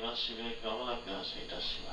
の指名がまもなく発車いたします。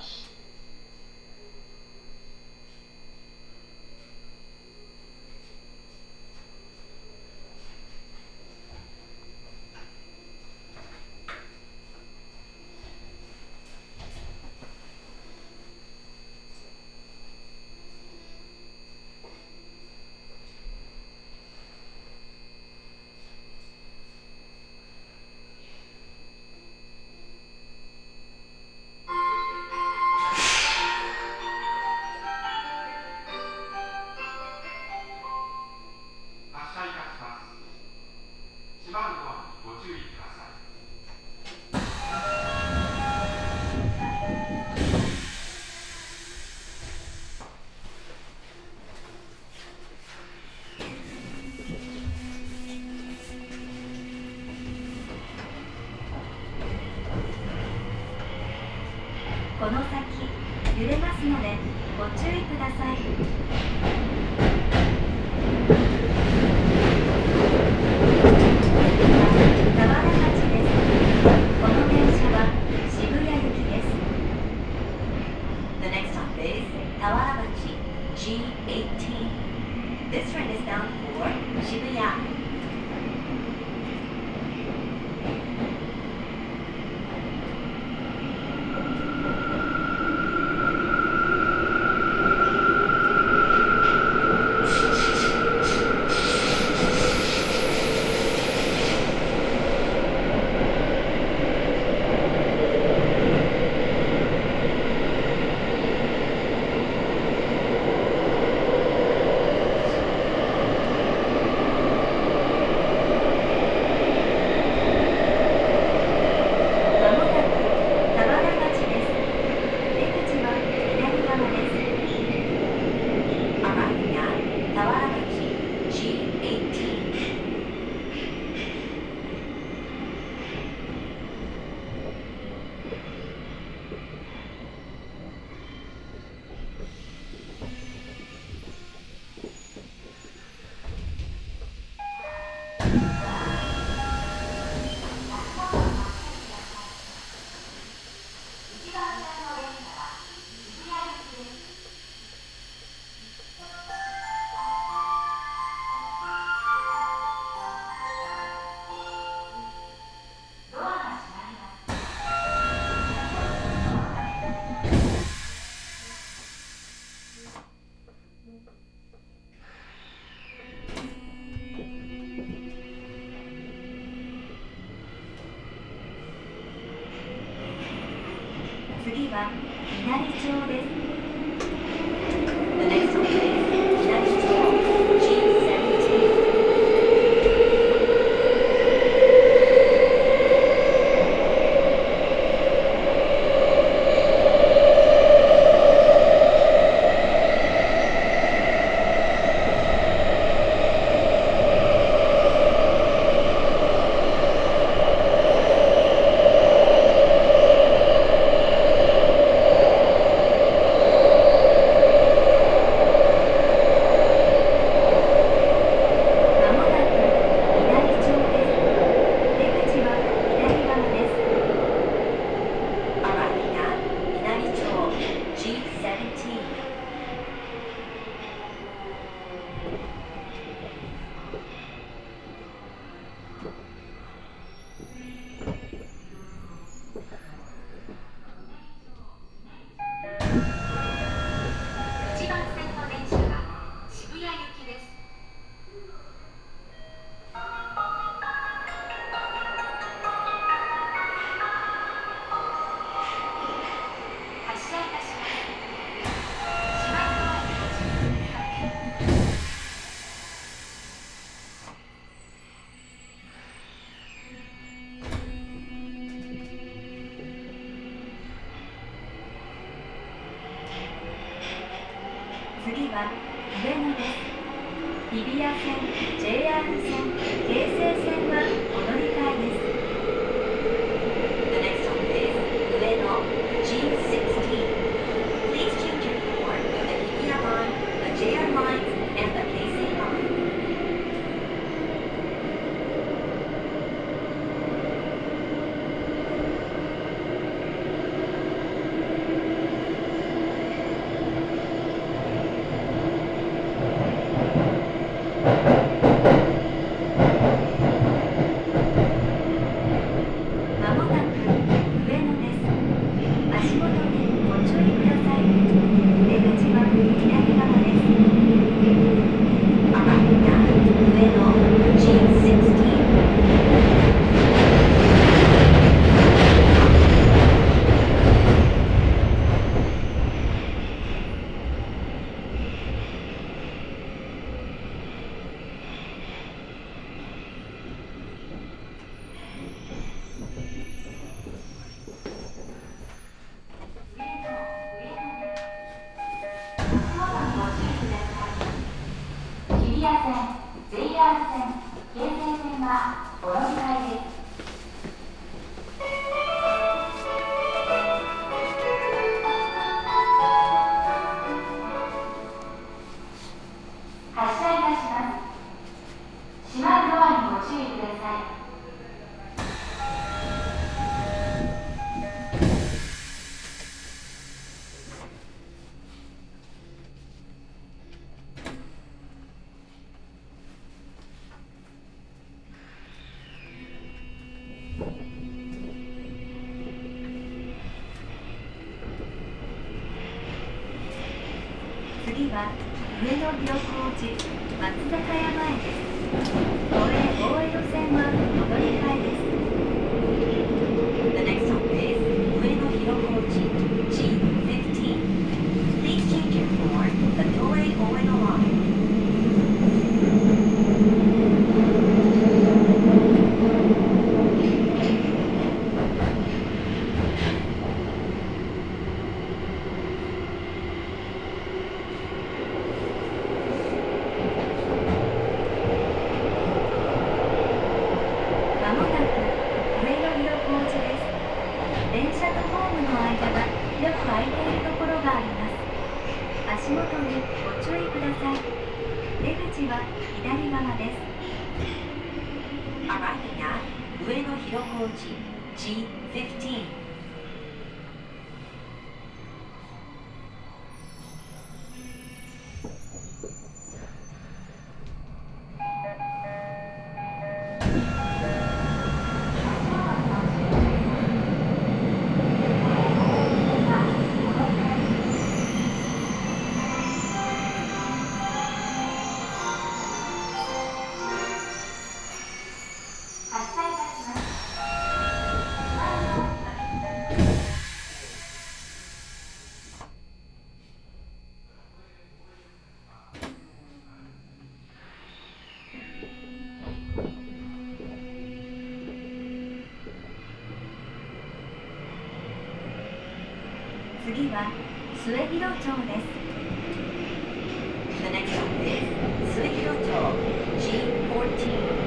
この先揺れますのでご注意ください。田原町です。この電車は渋谷行きです。The next stop is 田原町 G18. This train is bound for 渋谷。次は稲荷町です。The next stop is 稲荷町 G17. 次は上野です。日比谷線、JR 線、京成線はお乗り換えです。The next stop is 上野 G16. Please change your form with the Hibiya line, the JR lines, and the KC line. 「 もなく上野です。足元にご注意ください。出口は左側です。上野 G16次は上野広小路松坂屋前です。都営大江戸線はお乗り換えです。The next stop is 上野広小路 G15. Please change it for the 都営大江戸line.足元にご注意ください。出口は左側です。Arriving at 上野広小路 G15. 次は末広町です。The next stop is 末広町 G14.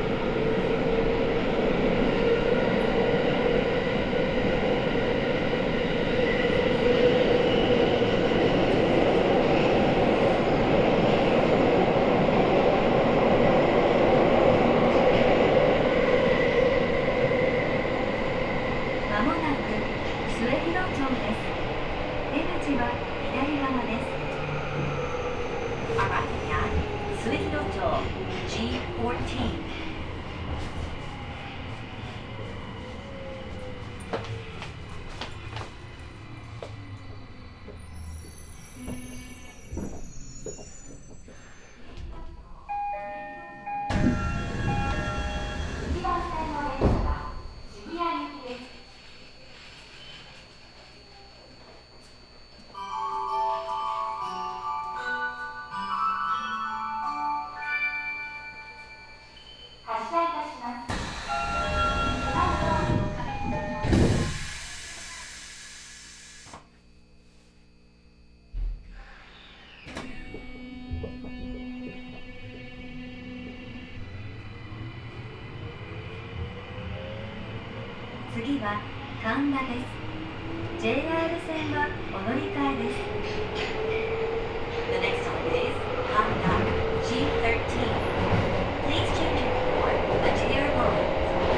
次は神田です。JR 線はお乗り換えです。The next stop is Handa G13. Please change it for the JR line.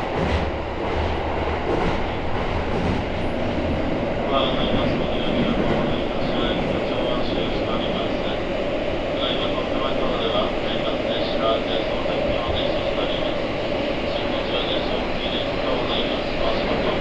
ご覧になりますことにありがとうございます。ご乗安心しております。ただいま特番等では連絡電子が電送電気を電子しております。新日は電子をお聞きでとうございます。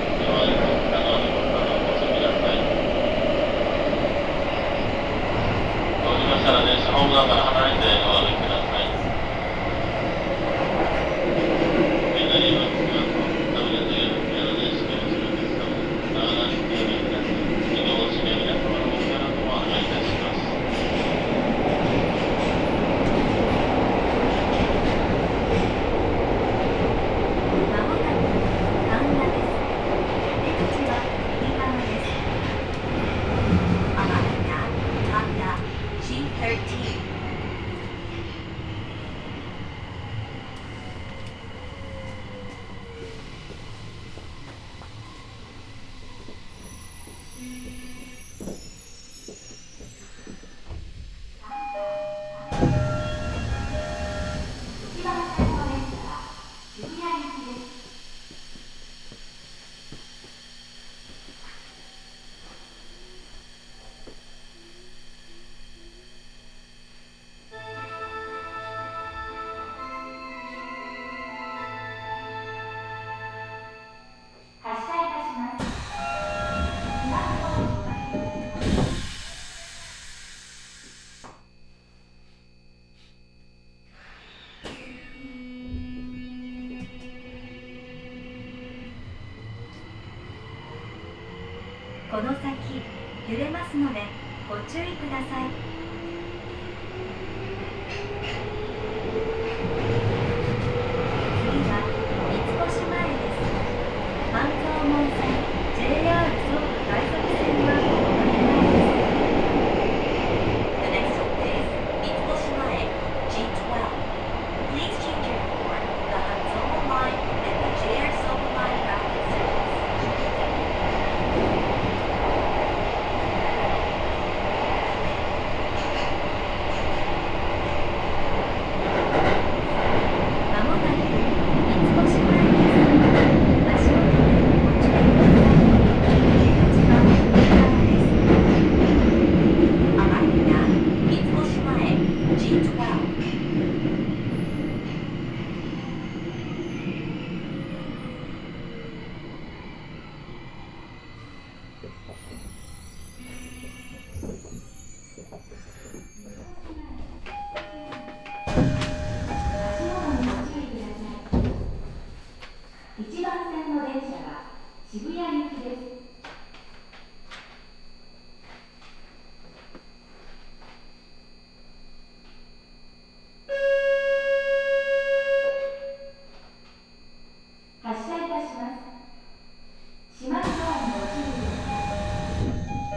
この先揺れますのでご注意ください。次は三越前です。半蔵門線 JR 総武快速線はお乗り換えです。 The next stop is Mitsukoshi-mae G12. Please change your for the Hanzomon line and the JR Sobu line rapid service. まもなく三越前です。足元でご注意ください。出口は右側です。 Arriving at Mitsukoshi-mae G12. 1番線の電車は渋谷行きです。発車いたします。閉まるドアにご注意ください。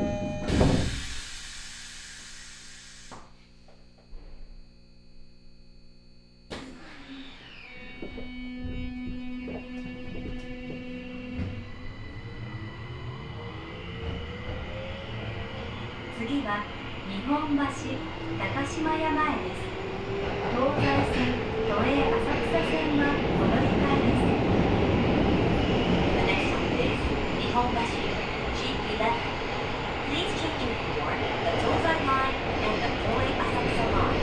次は日本橋高島屋前です。東西線都営浅草線はお乗り換えです。 The next stop is Nihonbashi G11. Please change your for the Tozai line and the Toei Asakusa line.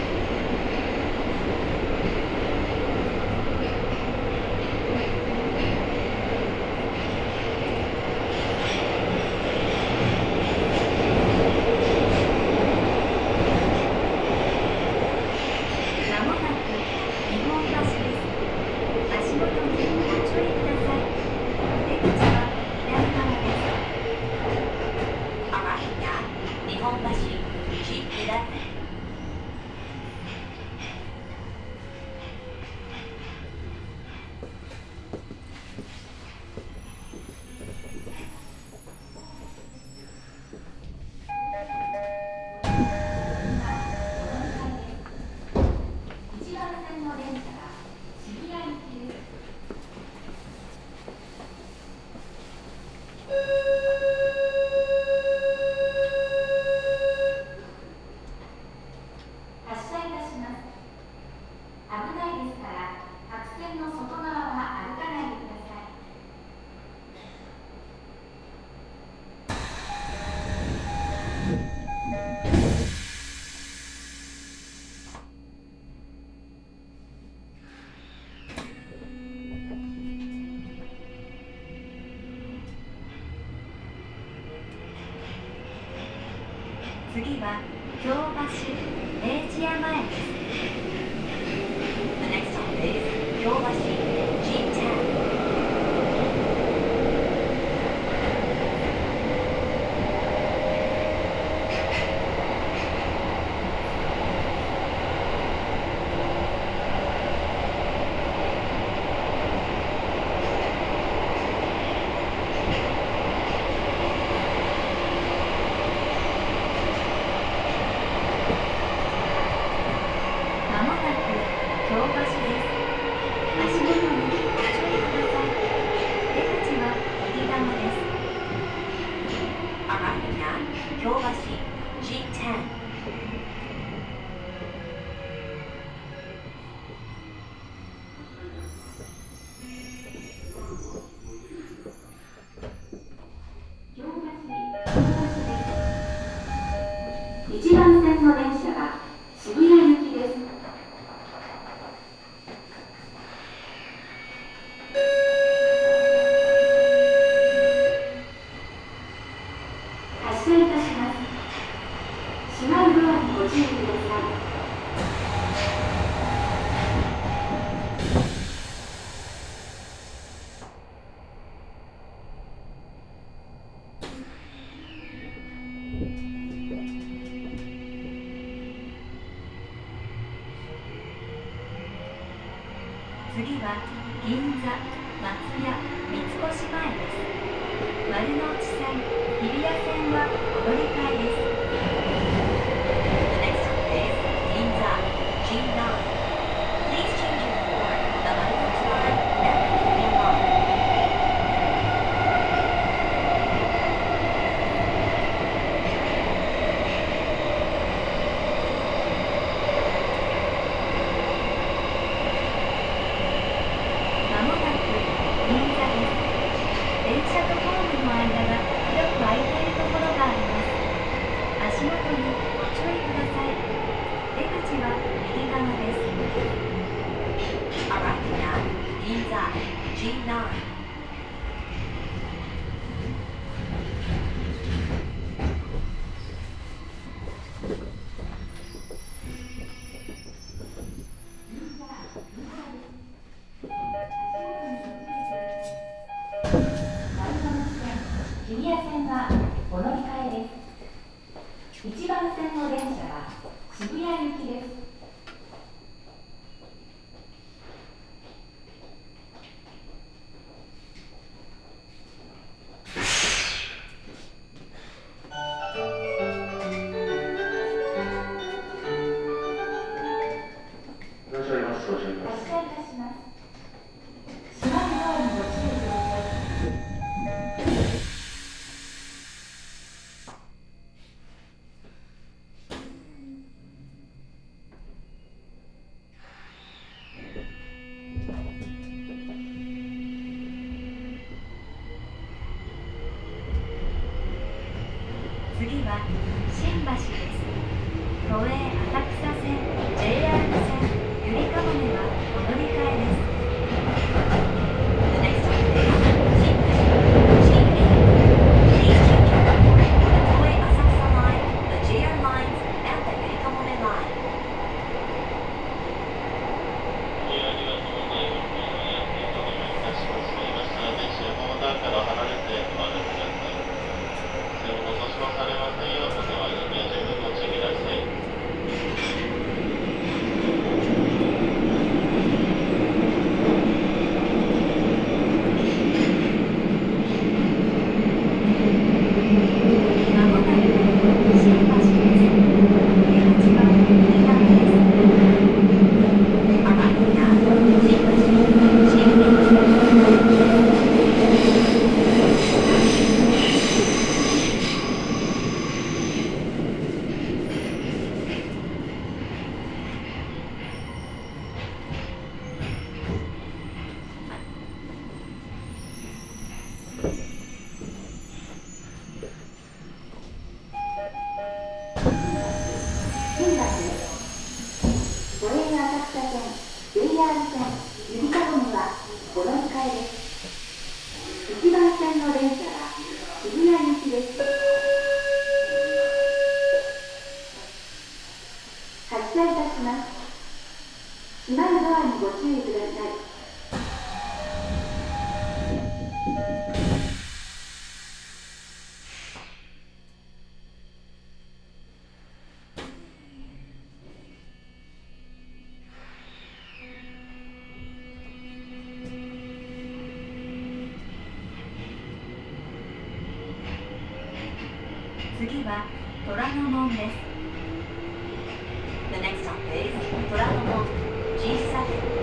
まもなく日本橋です。足元にご注意ください。出口は左側です。 Arriving at Nihonbashi G11. 1番線の電車は渋谷行きです。発車いたします。危ないですから白線の外側は歩かないでください。次は京橋明治屋前です。 The next stop is Kyobashi G10. まもなく京橋です。足元にご注意ください。出口は右側です。 Arriving at Kyobashi G10. 京橋です。1番線の電車は渋谷行きです。発車いたします。 座、松屋、三越前です。丸ノ内線、日比谷線はお乗り換えです。 The next stop is Ginza, G9. Please change your for the Marunouchi line and the Hibiya line. まもなく銀座です。電車とホームの間が広く空いているところがあります。足元にご注意ください。出口は右側です。 Arriving at Ginza, G9. 日比谷線はお乗り換えです。1番線の電車は渋谷行きです。 いらっしゃいます。ご注意ください。 発車いたします。閉まるドアにご注意ください。次は新橋です。都営浅草線、JR 線、ゆりかもめはお乗り換えです。 The next stop is Shinjuku, G8. Please change your for the Toei Asakusa line, the JR lines, and the Yurikamome line. ありがとうございます。お願いいたします。電車の段から離れてお歩きください。線路としまされませんよう、お手前に十分ご注意ください。 まもなく新橋です。出口は右側です。 Arriving at Shinjuku, G8. 新橋です。都営浅草線、JR 線、ゆりかごめはお乗り換えです。1番線の電車は渋谷行きです。発車いたします。閉まるドアにご注意ください。次は虎ノ門です。 The next stop is Toranomon, G7.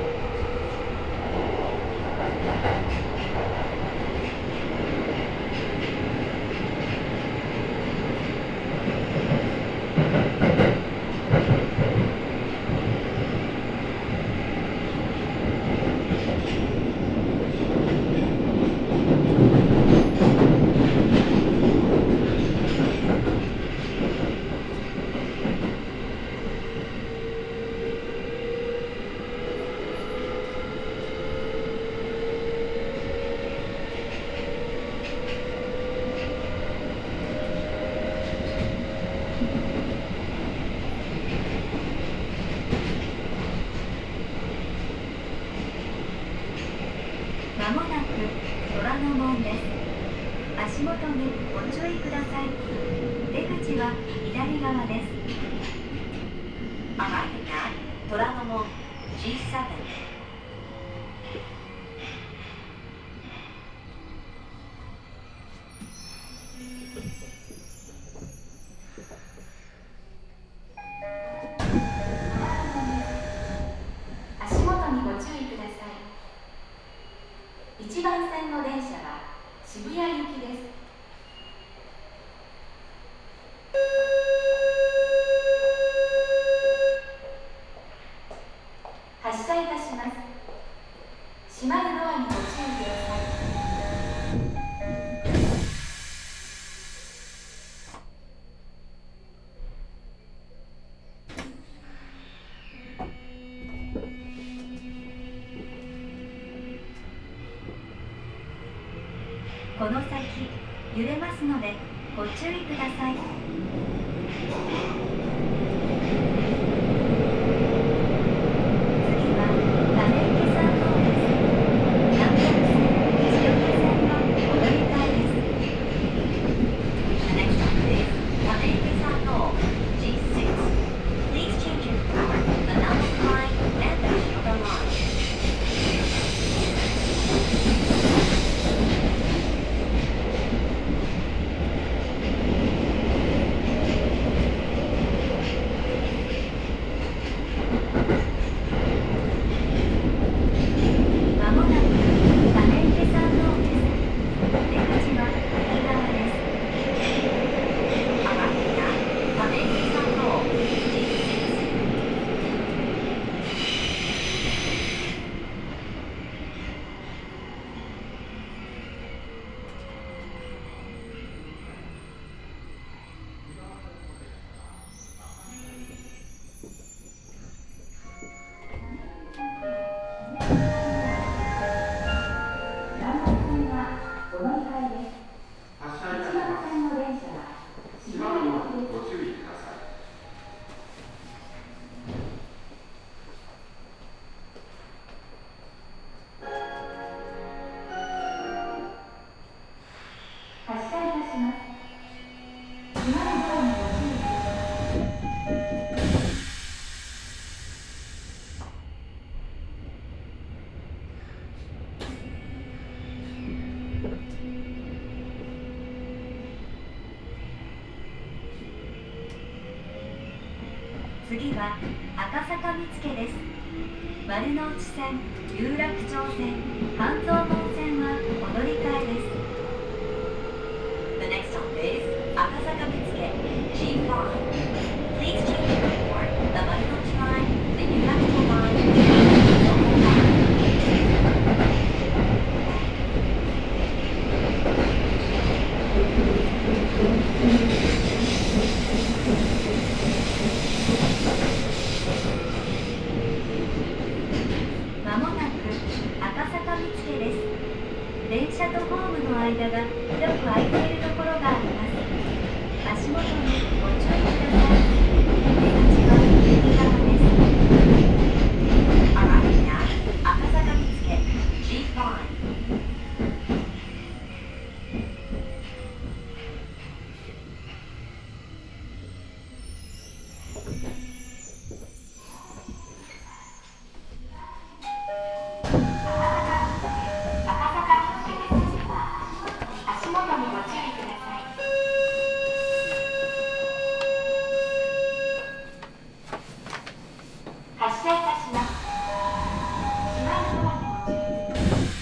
まもなく虎ノ門です。足元にご注意ください。出口は左側です。 Arriving at Toranomon, G7. 足元にご注意ください。1番線の電車は渋谷行きです。発車いたします。閉まるドアにご注意ください。この先揺れますのでご注意ください。次は溜池山王です。南北線千代田線のお乗り換えです。 The next stop is Tameke Sando, G6. Please change your car, the Nambu line and the Shiroda line. まもなく溜池山王です。出口は右側です。 Arakina, Tameke Sando, G6. 南北線はお乗り換えです。 発車いた 1 しま番線の電車はす。 渋閉まるドア谷行きです。 にご注意ください。 発車いたします。閉まるドアにご注意ください。次は赤坂見附です。丸の内線、有楽町線、半蔵門線はお乗り換えです。 The next stop is Akasaka Mitsuke, G5. Please change your car, the Marunouchi line, the Yurakucho line, and the local line. まもなく赤坂見附です。電車とホームの間が広く空いているところがあります。足元にご注意ください。出口は右側です。 Arakina, Akasaka Mitsuke, G5. 足元にご注意ください。発車いたします。閉まるドアにご注意ください。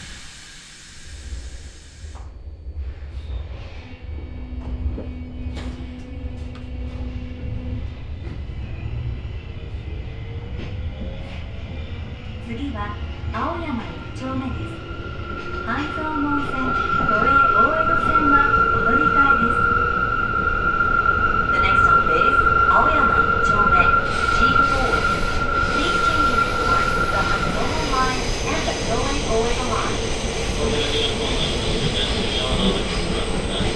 次は青山1丁目です。半蔵門線、都営大江戸線はお乗り換えです。 The next stop is Aoyama 1丁目, G4. Please change your car, the Hanzono line and the Toei Oedo line. ご利用ありがとうございます。渋谷山王のですが、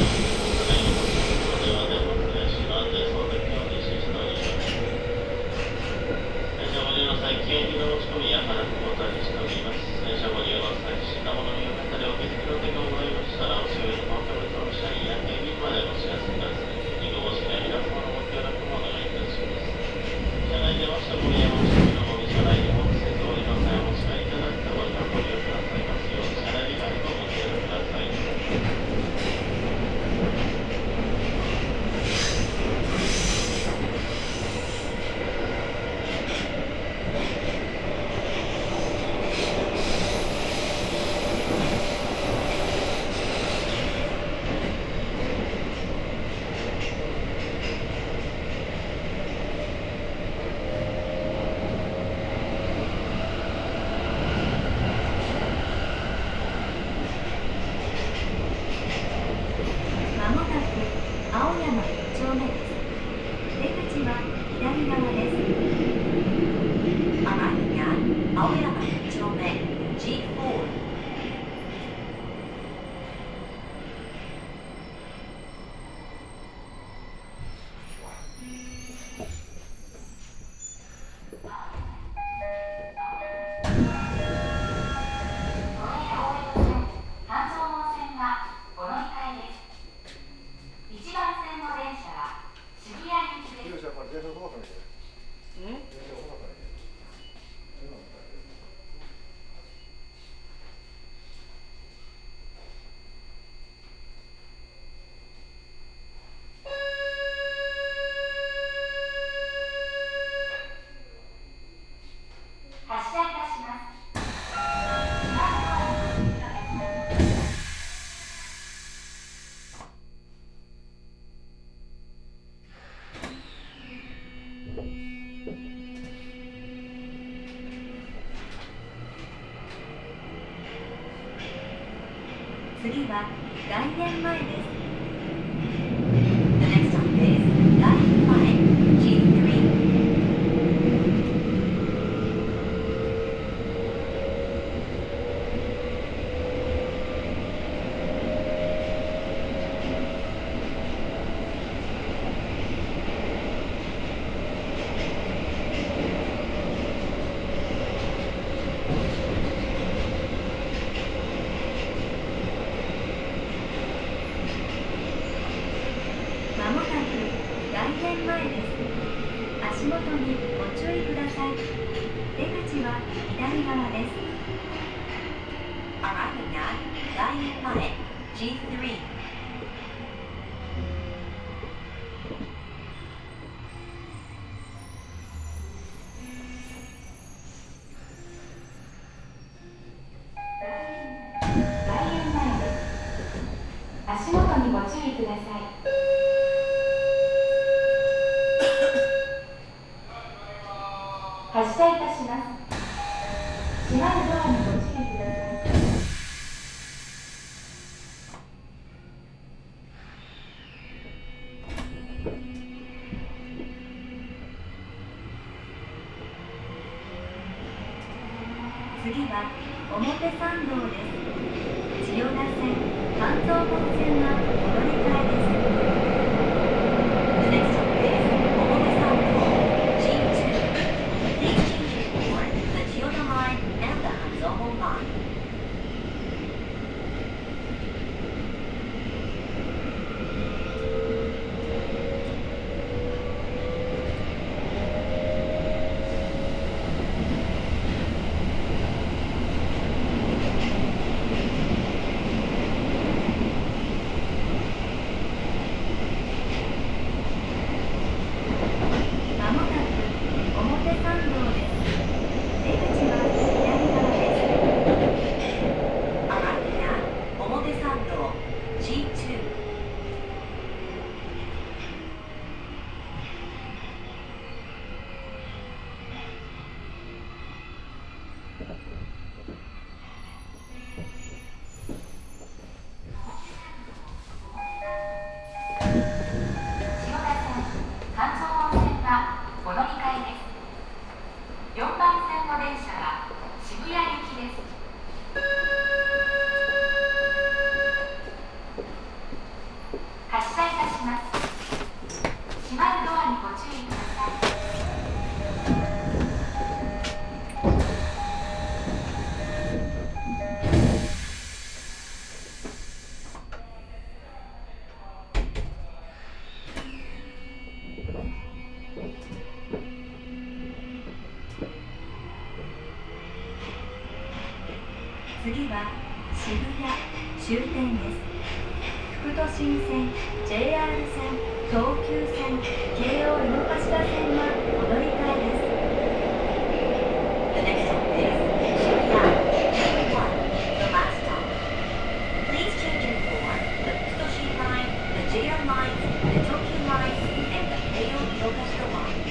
これは電波電子の安全装備を実施しております。電車ご利用の際、記憶の持ち込みや花子をお渡ししております。電車ご利用の際、品物によったりお気づきの点がございましたら、 目です。出口は左側です。 Arriving at 青山1丁目 G4. 次は外苑前です。 The next stop is 外苑前 G3. まもなく外苑前です。足元にご注意ください。出口は左側です。 Arriving at 外苑前 G3. 外苑前です。足元にご注意ください。発車いたします。閉まるドアにご注意ください。次は表参道です。千代田線、半蔵本線はお乗り換えです。 The next stop is 表参道 G2. Please change for the Chiyoda line and the Hanzomon line. まもなく表参道です。出口は左側です。 Arriving at 表参道 G2. 千代田線、半蔵本線はお乗り換えです。4番線の電車は渋谷行きです。発車いたします。閉まるドアにご注意ください。次は渋谷終点です。副都心線、JR 線、東急線、京王井の頭線はお乗り換えです。 The next stop is Shibuya G1, the last stop. Please change in for the Fukutoshi line, the JR line, the Tokyo line, and the Keio Yokashiro line.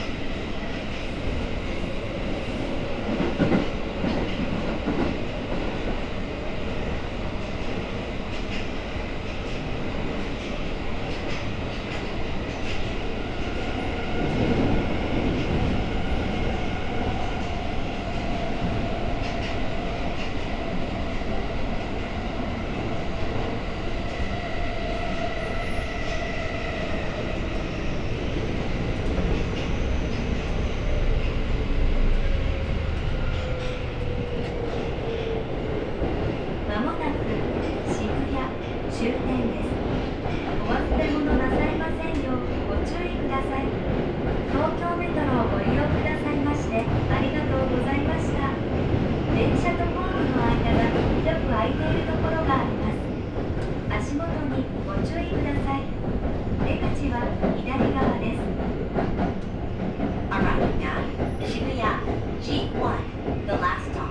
次にご注意ください。出口は左側です。 Arriving at Shibuya G1, the last stop.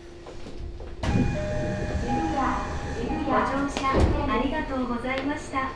ご乗車ありがとうございました。